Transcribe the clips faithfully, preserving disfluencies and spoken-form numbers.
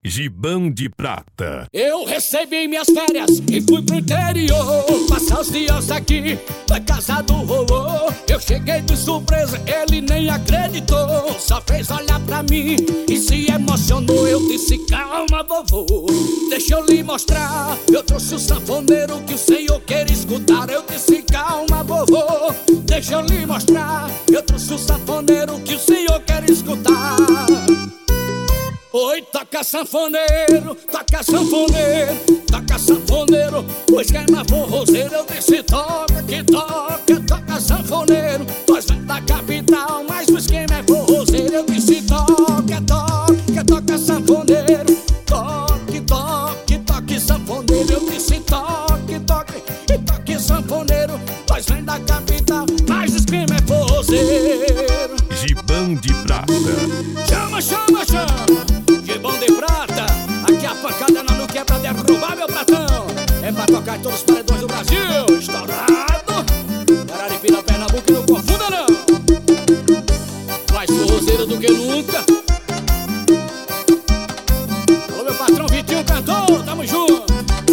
Gibão de Prata. Eu recebi minhas férias e fui pro interior passar os dias aqui na casa do vovô. Eu cheguei de surpresa, ele nem acreditou, só fez olhar pra mim e se emocionou. Eu disse: calma, vovô, deixa eu lhe mostrar. Eu trouxe o sanfoneiro que o senhor quer escutar. Eu disse: calma, vovô, deixa eu lhe mostrar. Eu trouxe o sanfoneiro que o senhor quer escutar. Oi, toca sanfoneiro, toca sanfoneiro, toca sanfoneiro, o esquema forrozeiro. Eu disse: toca, que toca, toca sanfoneiro. Nós vem da capital, mas o esquema é forrozeiro. Eu disse: toca, toca, toca sanfoneiro, toque, toque, toque sanfoneiro. Eu disse: toque, toque, e toque sanfoneiro. Nós vem da capital, mas o esquema é forrozeiro. Gibão de Prata. Chama, chama, chama. Gibão de Prata, aqui a pancada na nuca é pra derrubar meu pratão. É pra tocar em todos os paredões do Brasil. Estourado, Araripina, Pernambuco, não confunda não. Mais forrozeiro do que nunca. Alô, meu patrão Vitinho cantor, tamo junto.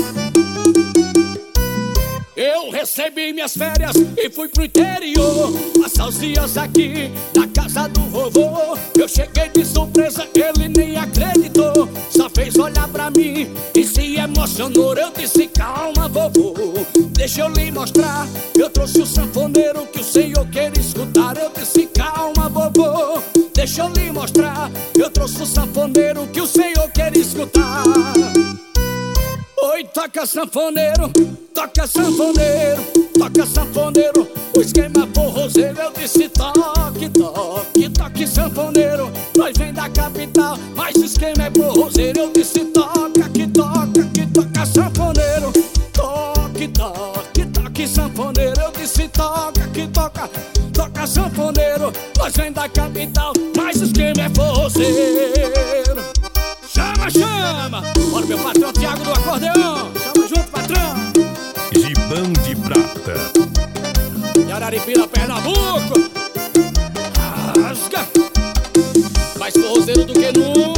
Eu recebi minhas férias e fui pro interior passar os dias aqui na casa do vovô. Eu cheguei de surpresa, ele nem acreditou, só fez olhar pra mim e se emocionou. Eu disse: calma, vovô, deixa eu lhe mostrar. Eu trouxe o sanfoneiro que o senhor quer escutar. Eu disse: calma, vovô, deixa eu lhe mostrar. Eu trouxe o sanfoneiro que o senhor quer escutar. Oi, toca sanfoneiro, toca sanfoneiro, toca sanfoneiro, o esquema forrozeiro. Eu disse: toque, toque, toque sanfoneiro. Nós vem da capital, mas o esquema é forrozeiro. Eu disse: toca, que toca, que toca sanfoneiro. Toque, toque, toque sanfoneiro. Eu disse: toca, que toca, toca sanfoneiro. Nós vem da capital, mas o esquema é forrozeiro. Chama, chama! Bora, meu patrão Thiago do acordeão. Chama junto, patrão. Gibão de Prata. E Araripina, Pernambuco. Rasga. Mais forrozeiro do que nunca.